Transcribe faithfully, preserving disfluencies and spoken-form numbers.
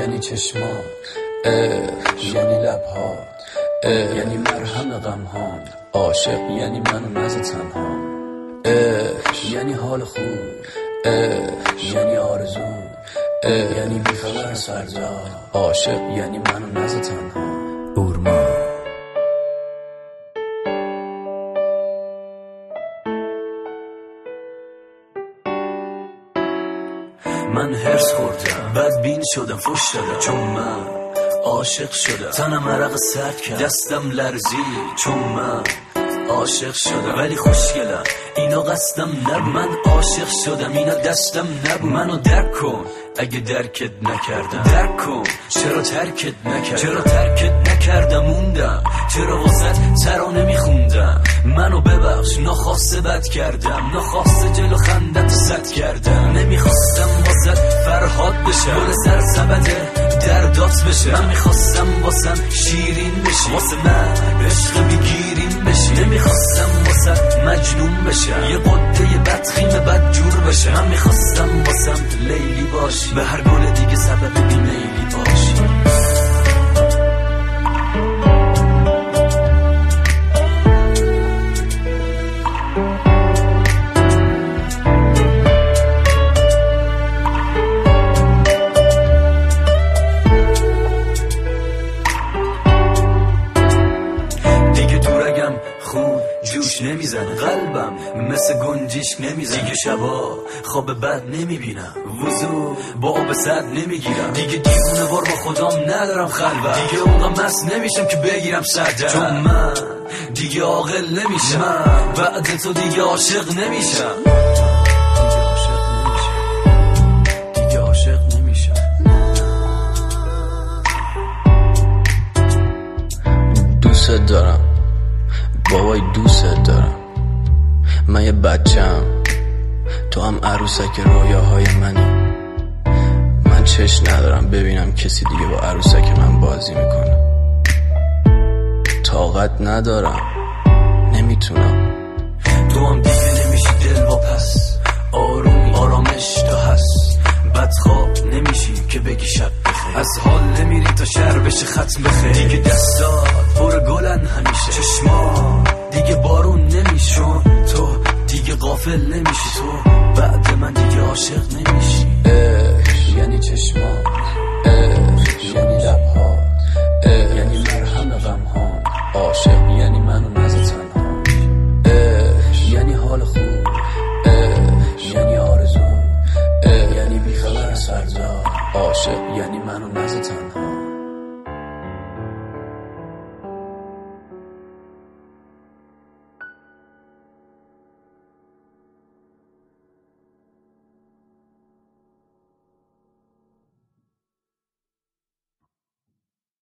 یعنی چشمات، یعنی لبهات، یعنی مرهم غمهام. عاشق یعنی من و نز تنها، یعنی حال خوب، یعنی آرزو، یعنی بیخبر سرجا. عاشق یعنی من و نز تنها. اورما من هرس خوردم، بدبین شدم، فش دادم، چون من عاشق شدم. تنم عرق سرد کرد، دستم لرزی، چون من عاشق شدم. ولی خوشگلم اینا قصدم نبود، من عاشق شدم اینا دستم نبود. منو درک کن اگه درکت نکردم، درک کن چرا ترکت نکردم، چرا ترکت نکردم موندم، چرا واسط ترانه میخوندم. منو ببخش ناخواسته بد کردم، ناخواسته جلو خندت سد کردم. نمیخواستم واسط فرهاد بشم، گل سر سبد دردات بشه. من میخواستم واسم شیرین بشی، واسه من عشق بیگیرین بشی. نمیخواستم واسه مجنون بشم، یه قده بدخیم بد جور بشه. من میخواستم واسم لیلی باشی، به هر گل دیگه سبب بیمیلی باشی. خون جوش نمیزنه، قلبم مثل گنجیش نمیزنه. دیگه شبا خواب بد نمیبینم، وضو با آب سد نمیگیرم. دیگه دیوونه وار با خودم ندارم خلوت، دیگه اونقدر مست نمیشم که بگیرم صدر. چون من دیگه عاقل نمیشم، من بعد تو دیگه عاشق نمیشم، دیگه عاشق نمیشم، دیگه عاشق نمیشم. دوست دارم بابای، دوست دارم. من یه بچم، تو هم عروسک رویاهای منی. من چشم ندارم ببینم کسی دیگه با عروسک من بازی میکنه. طاقت ندارم، نمیتونم. تو هم دیگه نمیشی دل واپس، آرومی آرامش تو هست. بدخواب نمیشی که بگی شب بخیر، از حال نمیری تا شهر بشه ختم بخیر. دیگه دستات پر گلن همیشه، چشما دیگه بارون نمیشون. تو دیگه غافل نمیشی، تو بعد من دیگه عاشق نمیشی. یعنی چشمات، یعنی لبهات، یعنی مرهم غمهام. عاشق یعنی من و نز تنها، یعنی حال خوب، یعنی آرزو، یعنی بیخبر سرجا. عاشق یعنی من و نز تنها.